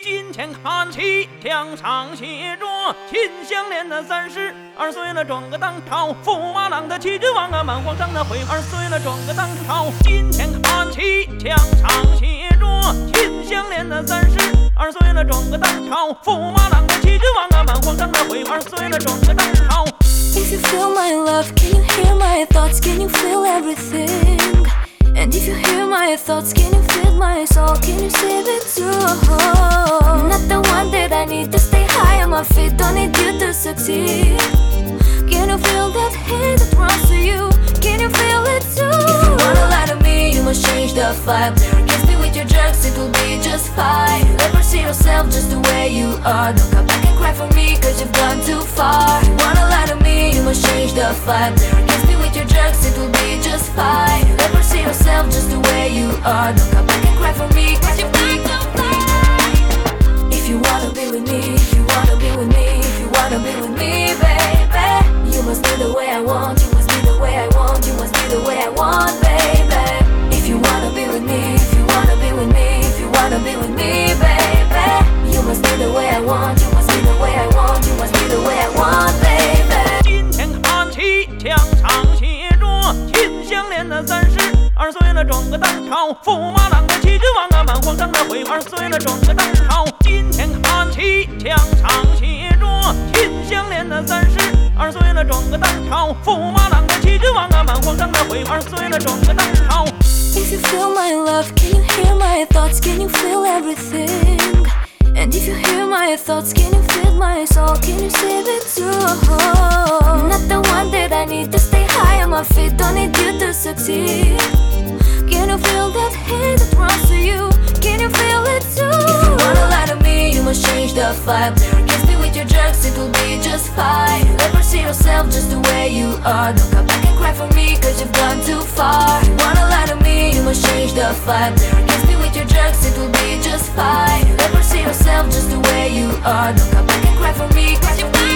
金钱看齐，墙上写着秦香莲的32岁了，转个当朝，驸马郎的齐君王啊，满皇上的回2岁了，转个当朝。金钱看齐，墙上写着秦香莲的32岁了，转个当朝，驸马郎的齐君王啊，满皇上的回2岁了，转个当朝。 If you feel my love, can you hear my thoughts? Can you feel everything? And if you hear my thoughts, can you feel my soul? Can you save it too? Not the one that I need to stay high on my feet. Don't need you to succeed. Can you feel that hate that runs to you? Can you feel it too? If you wanna lie to me, you must change the vibe. There against me with your drugs, it will be just fine. Never see yourself just the way you are. Don't come back and cry for me, cause you've gone too far. If you wanna lie to me, you must change the vibe. There against me with your drugs, it will be just fine. Never see yourself just the way you are. Don't come back and cry for me, cause you've gone too far. If you wanna be with me, if you wanna be with me, if you wanna be with me, baby, you must be the way I want, you must be the way I want, you must be the way I want, baby. If you wanna be with me, if you wanna be with me, if you wanna be with me, baby, you must be the way I want, you must be the way I want, you must be the way I want, baby. 金钱看齐，墙上写着秦香莲的32岁了，转个当朝，驸马郎的齐君王啊，满皇上的回2岁了，转个当朝。金钱看齐，墙上写着秦香莲的32岁了，转个当朝，驸马郎的齐君王啊，满皇上的回2岁了，转个当朝。 If you feel my love, can you hear my thoughts? Can you feel everything? And if you hear my thoughts, can you feel my soul? Can you save it too? Not the one that I need to stay high on my feet. Don't need you to succeed. Can you feel that hate that runs to you? Can you feel it too? If you wanna lie to me, you must change the vibe. There against me with your drugs, it will be just fine. Never see yourself just the way you are. Don't come back and cry for me, cause you've gone too far. If you wanna lie to me, you must change the vibe. There against me with your drugs, it will be just fine. Never see yourself just the way you are. Don't come back and cry for me, cause you've gone